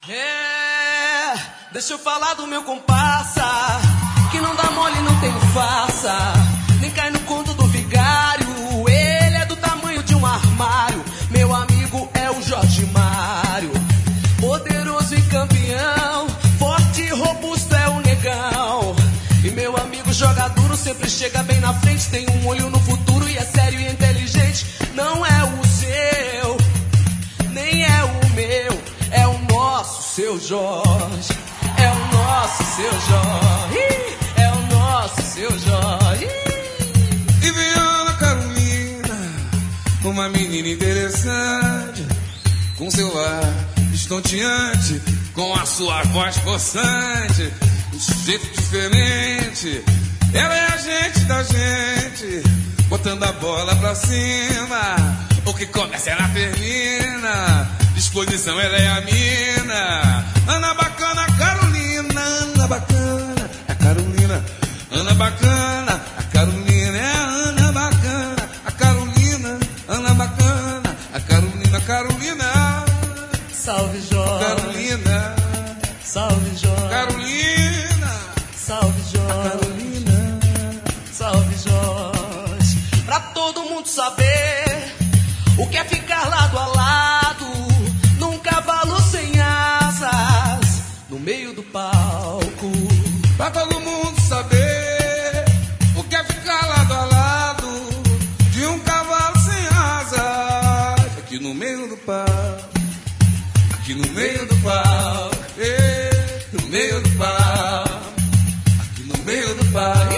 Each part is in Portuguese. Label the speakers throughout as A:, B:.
A: Deixa eu falar do meu comparsa, que não dá mole, não tem farsa, nem cai no conto do vigário. Ele é do tamanho de um armário, meu amigo é o Jorge Mário. Poderoso e campeão, forte e robusto é o negão. E meu amigo joga duro, sempre chega bem na frente, tem um olho no futuro e é sério e inteligente. Não é o seu, nem é o meu, é o nosso Seu Jorge. É o nosso Seu Jorge, é o nosso Seu Jorge.
B: E vem Ana Carolina, uma menina interessante, com seu ar estonteante, com a sua voz possante, um jeito diferente. Ela é a gente da gente, botando a bola pra cima. O que começa ela termina, disposição ela é a mina. Ana bacana, Carolina, Ana bacana, a Carolina. Ana bacana, a Carolina, é a Ana bacana, a Carolina. Ana bacana, a Carolina, Carolina.
A: Salve Jorge,
B: Carolina.
A: salve Jorge,
B: Carolina.
A: salve Jorge,
B: Carolina.
A: salve Jorge. Pra todo mundo saber o que é ficar lado a lado num cavalo sem asas no meio do palco.
B: Pra todo mundo saber o que é ficar lado a lado de um cavalo sem asas, aqui no meio do palco, aqui no meio do palco, no meio do palco, aqui no meio do palco,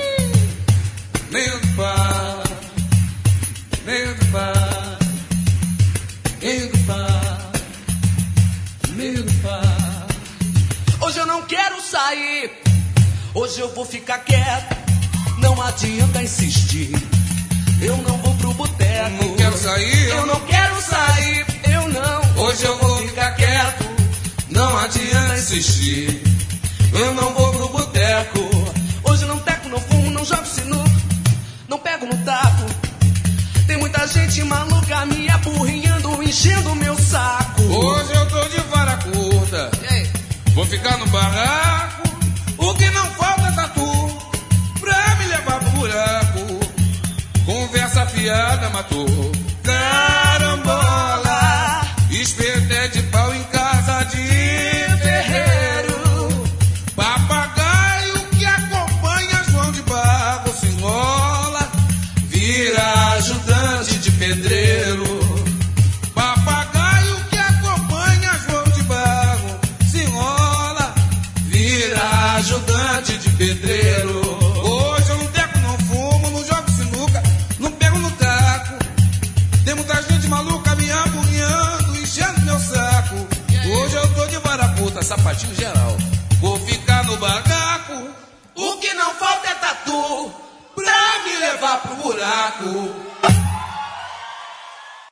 B: meio do palco, meio do palco, meio do palco, meio do palco.
A: Hoje eu não quero sair, hoje eu vou ficar quieto, não adianta insistir. Eu não vou pro boteco,
B: Não quero sair,
A: eu não quero sair, eu não.
B: hoje eu vou ficar quieto, não adianta insistir.
A: Eu não vou pro boteco, hoje eu não teco, não fumo, não jogo sinuca, não pego no taco. Tem muita gente maluca me apurrinhando, enchendo o meu saco.
B: Hoje eu tô de vara curta,
A: E aí?
B: vou ficar no barraco. O que não falta é tatu pra me levar pro buraco. Conversa fiada matou carambola, espeté de pau em casa de ferreiro. Papagaio que acompanha João de Barro se enrola, vira ajudante de pedreiro. Papagaio que acompanha João de Barro se enrola, vira ajudante de pedreiro. Hoje eu não teco, não fumo, não jogo sinuca, não pego no taco. Tem muita gente maluca me apurrinhando, enchendo meu saco. Hoje eu tô de vara curta, sapatinho geral, vou ficar no barraco.
A: O que não falta é tatu pra me levar pro buraco.